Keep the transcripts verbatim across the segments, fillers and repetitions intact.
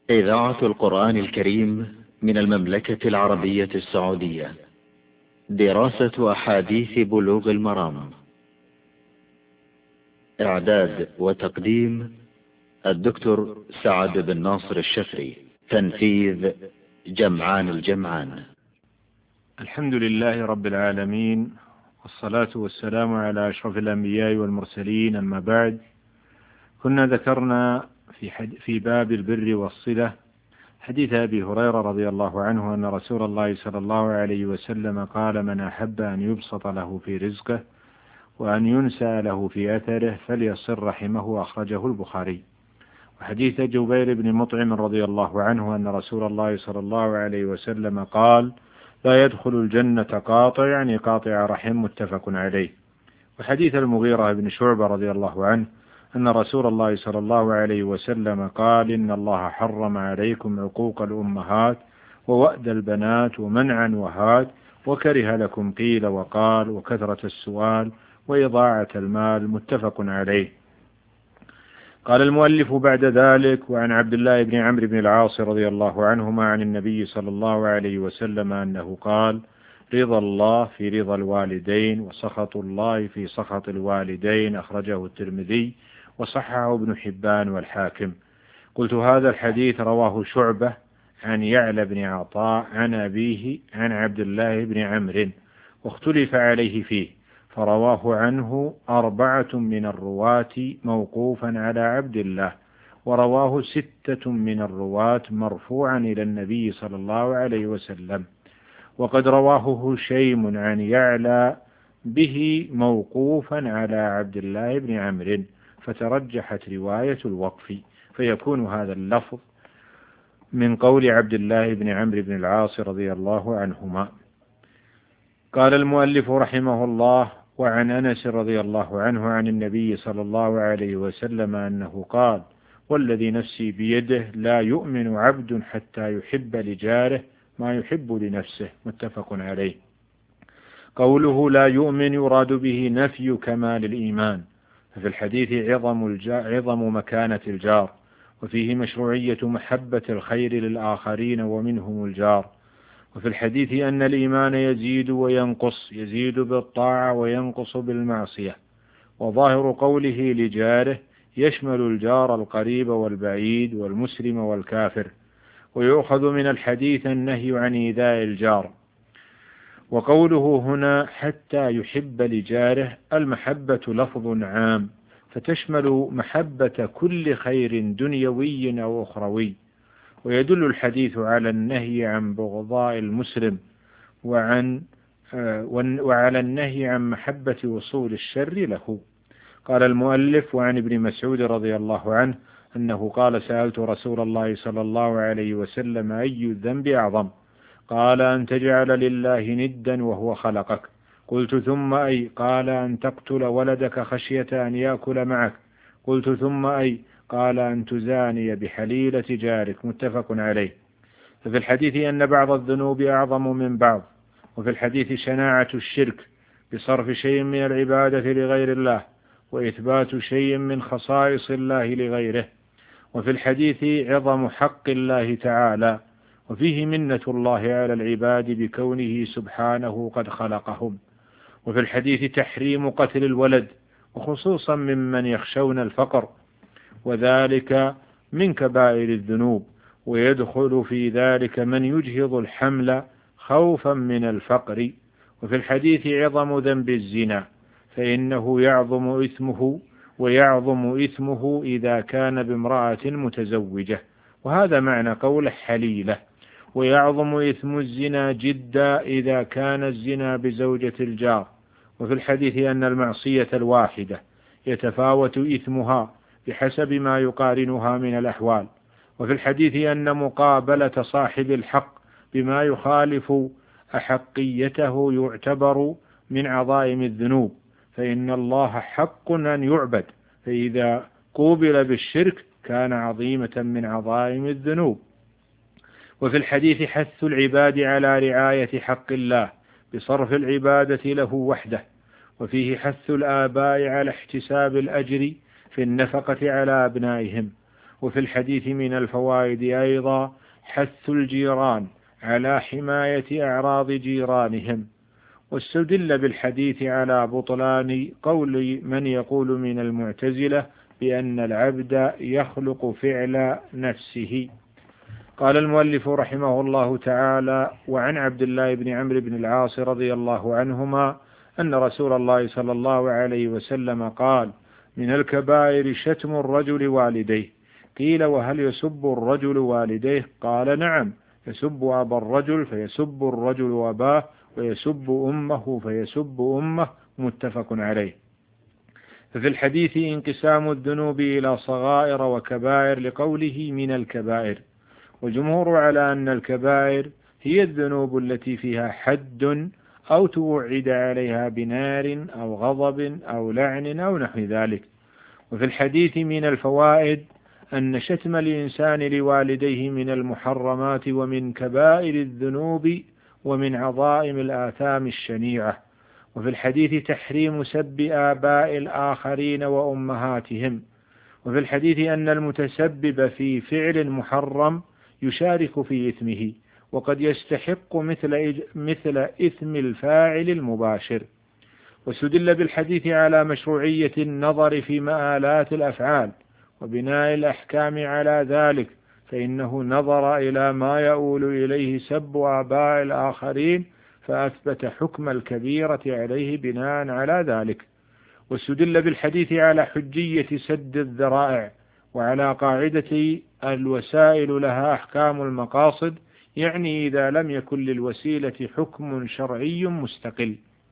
إذاعة القرآن الكريم من المملكة العربية السعودية. دراسة أحاديث بلوغ المرام. إعداد وتقديم الدكتور سعد بن ناصر الشفري. تنفيذ جمعان الجمعان. الحمد لله رب العالمين، والصلاة والسلام على أشرف الأنبياء والمرسلين، أما بعد. كنا ذكرنا في, في باب البر والصلة حديث أبي هريرة رضي الله عنه أن رسول الله صلى الله عليه وسلم قال: من أحب أن يبسط له في رزقه وأن ينسى له في أثره فليصل رحمه، أخرجه البخاري. وحديث جبير بن مطعم رضي الله عنه أن رسول الله صلى الله عليه وسلم قال: لا يدخل الجنة قاطع، يعني قاطع رحم، متفق عليه. وحديث المغيرة بن شعبة رضي الله عنه أن رسول الله صلى الله عليه وسلم قال: إن الله حرم عليكم عقوق الأمهات ووأد البنات ومنعا وهاد، وكره لكم قيل وقال وكثرة السؤال وإضاعة المال، متفق عليه. قال المؤلف بعد ذلك: وعن عبد الله بن عمرو بن العاص رضي الله عنهما عن النبي صلى الله عليه وسلم أنه قال: رضا الله في رضا الوالدين وسخط الله في سخط الوالدين، أخرجه الترمذي وصححه ابن حبان والحاكم. قلت: هذا الحديث رواه شعبة عن يعلى بن عطاء عن أبيه عن عبد الله بن عمرو، واختلف عليه فيه، فرواه عنه أربعة من الرواة موقوفا على عبد الله، ورواه ستة من الرواة مرفوعا إلى النبي صلى الله عليه وسلم. وقد رواه هشيم عن يعلى به موقوفا على عبد الله بن عمرو، فترجحت رواية الوقف، فيكون هذا اللفظ من قول عبد الله بن عمرو بن العاص رضي الله عنهما. قال المؤلف رحمه الله: وعن أنس رضي الله عنه عن النبي صلى الله عليه وسلم أنه قال: والذي نفسي بيده لا يؤمن عبد حتى يحب لجاره ما يحب لنفسه، متفق عليه. قوله لا يؤمن يراد به نفي كمال الإيمان، ففي الحديث عظم, عظم مكانة الجار، وفيه مشروعية محبة الخير للآخرين ومنهم الجار. وفي الحديث أن الإيمان يزيد وينقص، يزيد بالطاعة وينقص بالمعصية. وظاهر قوله لجاره يشمل الجار القريب والبعيد والمسلم والكافر. ويؤخذ من الحديث النهي عن إيذاء الجار. وقوله هنا حتى يحب لجاره، المحبة لفظ عام فتشمل محبة كل خير دنيوي أو أخروي. ويدل الحديث على النهي عن بغضاء المسلم وعن وعلى النهي عن محبة وصول الشر له. قال المؤلف: وعن ابن مسعود رضي الله عنه أنه قال: سألت رسول الله صلى الله عليه وسلم أي الذنب أعظم؟ قال: أن تجعل لله ندا وهو خلقك. قلت: ثم أي؟ قال: أن تقتل ولدك خشية أن يأكل معك. قلت: ثم أي؟ قال: أن تزاني بحليلة جارك، متفق عليه. ففي الحديث أن بعض الذنوب أعظم من بعض. وفي الحديث شناعة الشرك بصرف شيء من العبادة لغير الله، وإثبات شيء من خصائص الله لغيره. وفي الحديث عظم حق الله تعالى، وفيه منة الله على العباد بكونه سبحانه قد خلقهم. وفي الحديث تحريم قتل الولد، وخصوصا ممن يخشون الفقر، وذلك من كبائر الذنوب، ويدخل في ذلك من يجهض الحمل خوفا من الفقر. وفي الحديث عظم ذنب الزنا، فإنه يعظم إثمه ويعظم إثمه إذا كان بامرأة متزوجة، وهذا معنى قول حليلة. ويعظم إثم الزنا جدا إذا كان الزنا بزوجة الجار. وفي الحديث أن المعصية الواحدة يتفاوت إثمها بحسب ما يقارنها من الأحوال. وفي الحديث أن مقابلة صاحب الحق بما يخالف أحقيته يعتبر من عظائم الذنوب، فإن الله حق أن يعبد، فإذا قوبل بالشرك كان عظيمة من عظائم الذنوب. وفي الحديث حث العباد على رعاية حق الله بصرف العبادة له وحده. وفيه حث الآباء على احتساب الأجر في النفقة على أبنائهم. وفي الحديث من الفوائد أيضا حث الجيران على حماية أعراض جيرانهم. واستدل بالحديث على بطلان قول من يقول من المعتزلة بأن العبد يخلق فعل نفسه. قال المؤلف رحمه الله تعالى: وعن عبد الله بن عمرو بن العاص رضي الله عنهما أن رسول الله صلى الله عليه وسلم قال: من الكبائر شتم الرجل والديه. قيل: وهل يسب الرجل والديه؟ قال: نعم، يسب أبا الرجل فيسب الرجل أباه، ويسب أمه فيسب أمه. متفق عليه. ففي الحديث انقسام الذنوب إلى صغائر وكبائر لقوله من الكبائر، والجمهور على أن الكبائر هي الذنوب التي فيها حد أو توعد عليها بنار أو غضب أو لعن أو نحو ذلك. وفي الحديث من الفوائد أن شتم الإنسان لوالديه من المحرمات ومن كبائر الذنوب ومن عظائم الآثام الشنيعة. وفي الحديث تحريم سب آباء الآخرين وأمهاتهم. وفي الحديث أن المتسبب في فعل محرم يشارك في إثمه، وقد يستحق مثل مثل إثم الفاعل المباشر. واستدل بالحديث على مشروعية النظر في مآلات الأفعال وبناء الأحكام على ذلك، فإنه نظر إلى ما يؤول إليه سب آباء الآخرين فأثبت حكم الكبيرة عليه بناء على ذلك. واستدل بالحديث على حجية سد الذرائع وعلى قاعدة الوسائل لها أحكام المقاصد، يعني إذا لم يكن للوسيلة حكم شرعي مستقل.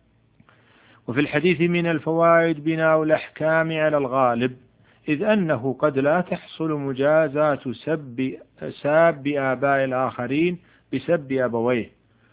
وفي الحديث من الفوائد بناء الأحكام على الغالب، إذ أنه قد لا تحصل مجازاة سب ساب آباء الآخرين بسب أبويه،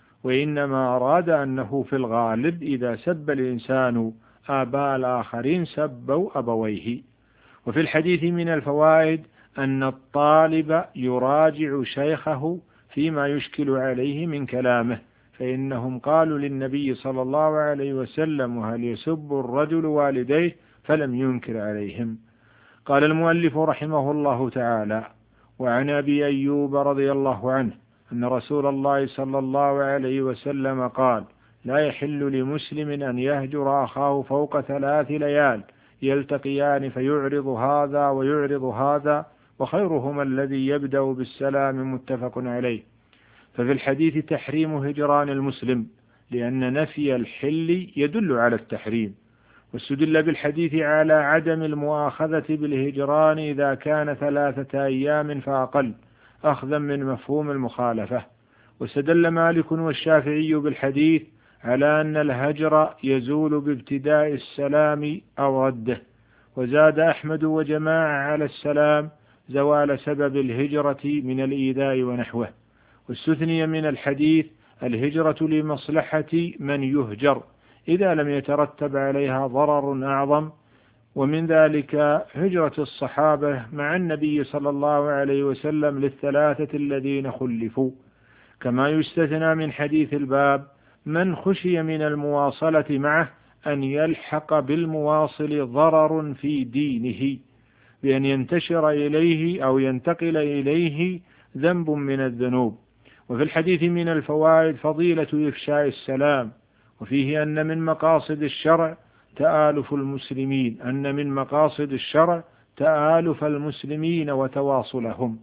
وإنما أراد أنه في الغالب إذا سب الإنسان آباء الآخرين سبوا أبويه. وفي الحديث من الفوائد أن الطالب يراجع شيخه فيما يشكل عليه من كلامه، فإنهم قالوا للنبي صلى الله عليه وسلم: وهل يسب الرجل والديه؟ فلم ينكر عليهم. قال المؤلف رحمه الله تعالى: وعن أبي أيوب رضي الله عنه أن رسول الله صلى الله عليه وسلم قال: لا يحل لمسلم أن يهجر أخاه فوق ثلاث ليال يلتقيان فيعرض هذا ويعرض هذا، وخيرهما الذي يبدأ بالسلام. متفق عليه. ففي الحديث تحريم هجران المسلم، لأن نفي الحل يدل على التحريم. واستدل بالحديث على عدم المؤاخذة بالهجران إذا كان ثلاثة أيام فأقل، أخذا من مفهوم المخالفة. واستدل مالك والشافعي بالحديث على أن الهجر يزول بابتداء السلام أو رده. وزاد أحمد وجماعة على السلام زوال سبب الهجرة من الإيذاء ونحوه. واستثني من الحديث الهجرة لمصلحة من يهجر إذا لم يترتب عليها ضرر أعظم، ومن ذلك هجرة الصحابة مع النبي صلى الله عليه وسلم للثلاثة الذين خلفوا. كما يستثنى من حديث الباب من خشي من المواصلة معه أن يلحق بالمواصل ضرر في دينه بأن ينتشر إليه أو ينتقل إليه ذنب من الذنوب. وفي الحديث من الفوائد فضيلة إفشاء السلام، وفيه أن من مقاصد الشرع تآلف المسلمين أن من مقاصد الشرع تآلف المسلمين وتواصلهم.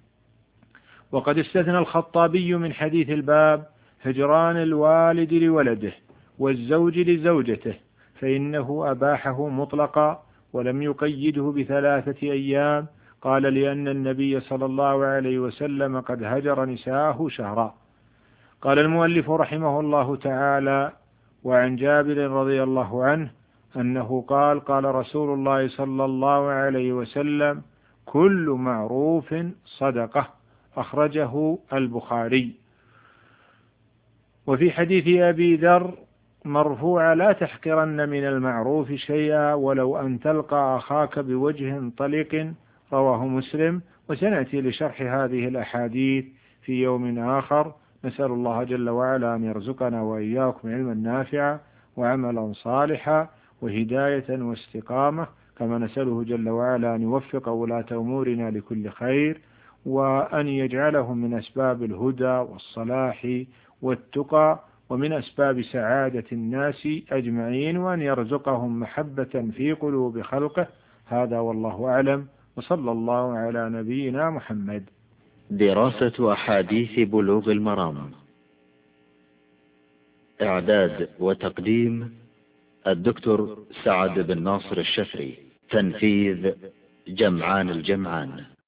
وقد استثنى الخطابي من حديث الباب هجران الوالد لولده والزوج لزوجته، فإنه أباحه مطلقا ولم يقيده بثلاثة أيام. قال: لأن النبي صلى الله عليه وسلم قد هجر نساءه شهرا. قال المؤلف رحمه الله تعالى: وعن جابر رضي الله عنه أنه قال: قال رسول الله صلى الله عليه وسلم: كل معروف صدقة. أخرجه البخاري. وفي حديث أبي ذر مرفوع: لا تحقرن من المعروف شيئا ولو أن تلقى أخاك بوجه طليق. رواه مسلم. وسنأتي لشرح هذه الأحاديث في يوم آخر. نسأل الله جل وعلا أن يرزقنا وإياكم علما نافعا وعملا صالحا وهداية واستقامة. كما نسأله جل وعلا أن يوفق ولاة أمورنا لكل خير، وأن يجعلهم من أسباب الهدى والصلاح والتقى ومن أسباب سعادة الناس أجمعين، وأن يرزقهم محبة في قلوب خلقه. هذا والله أعلم، وصلى الله على نبينا محمد. دراسة أحاديث بلوغ المرام، إعداد وتقديم الدكتور سعد بن ناصر الشفري، تنفيذ جمعان الجمعان.